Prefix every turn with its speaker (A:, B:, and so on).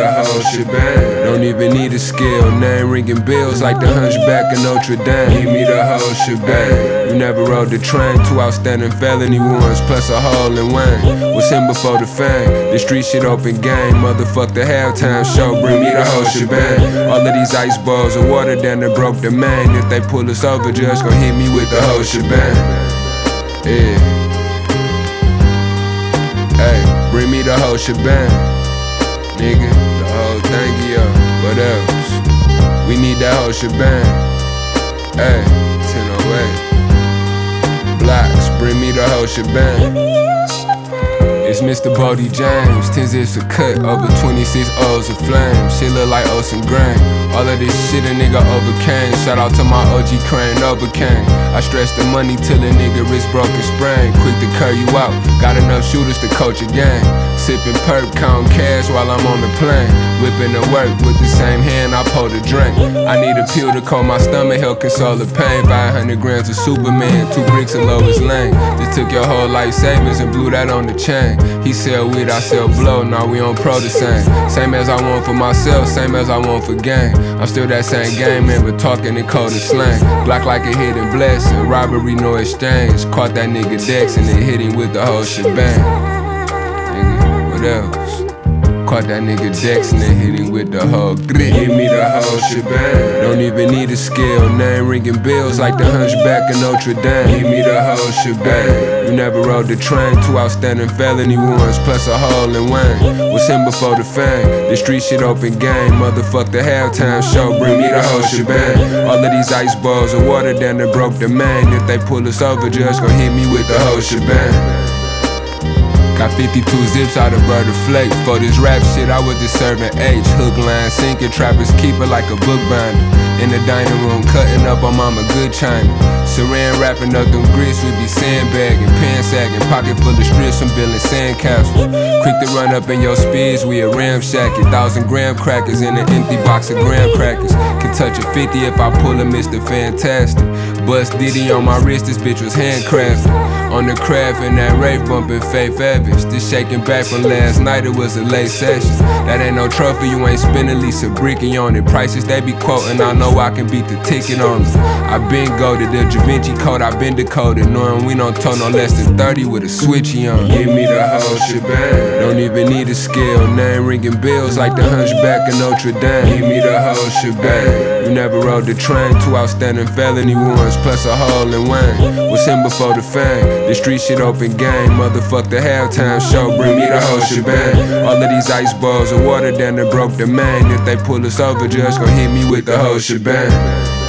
A: the whole shebang. Don't even need a scale, name ringing bells like the hunchback of Notre Dame. Give me the whole shebang. You never rode the train, 2 outstanding felony warrants plus a hole in Wayne. Was him before the fame, the street shit open game. Motherfuck the halftime show, bring me the whole shebang. All of these ice balls of water down that broke the main. If they pull us over, just gon' hit me with the whole shebang. Yeah. Hey, bring me the whole shebang, nigga, the whole thing, yo. What else? We need that whole shebang. Hey, 1008 blocks, bring me the whole shebang. It's Mr. Bodie James, 10 zips a cut, over 26 O's of flame. Shit look like Ocean Grain. All of this shit a nigga overcame. Shout out to my OG Crane, overcame. I stretched the money till a nigga wrist broke and sprain. Quick to curl you out, got enough shooters to coach a game. Sipping perp, counting cash while I'm on the plane. Whipping to work with the same hand I pour the drink. I need a pill to calm my stomach, help console the pain. Buy 100 grams of Superman, 2 bricks of Lois Lane. Just took your whole life savings and blew that on the chain. He sell weed, I sell blow, now we on pro the same. Same as I want for myself, same as I want for gang. I'm still that same game man, but talking in code and slang. Block like a hidden blessing, robbery no exchange. Caught that nigga Dex and then hit him with the whole shebang. Nigga, what else? Caught that nigga Dex and then hit him with the whole grit. Give me the whole shebang. Don't even need a scale, name ringing bells like the hunchback of Notre Dame. Give me the whole shebang. You never rode the train, 2 outstanding felony warrants plus a hole in Wayne. Was him before the fame, the street shit open game. Motherfuck the halftime show, bring me the whole shebang. All of these ice balls of water down that broke the main. If they pull us over, just gon' hit me with the whole shebang. Got 52 zips out of Butter Flake. For this rap shit, I was just serving H. Hook, line, sinker, trappers keep it like a book binder. In the dining room, cutting up on Mama Good China. Saran wrapping up them grits, we be sandbagging, pan-sagging. Pocket full of strips from building sandcastles. Quick to run up in your speeds, we a ramshack. 1,000 gram crackers in an empty box of graham crackers. Can touch a 50 if I pull a Mr. Fantastic. Bust Diddy on my wrist, this bitch was handcrafted. On the craft and that rave bumping Faith Evans. This shaking back from last night, it was a late session. That ain't no trophy, you ain't spending at least a bricky on it. Prices they be quoting, I know I can beat the ticket on them. I been goated, the Da Vinci Code, I been decoded. Knowing we don't tow no less than 30 with a switchy on. Give me the whole shebang. Don't even need a scale, name ringing bells like the hunchback of Notre Dame. Give me the whole shebang. You never rode the train, 2 outstanding felony warrants plus a hole in Wayne. Was him before the fame, the street shit open game. Motherfuck the halftime show, bring me the whole shebang. All of these ice balls of water down that broke the main. If they pull us over, just gon' hit me with the whole shebang.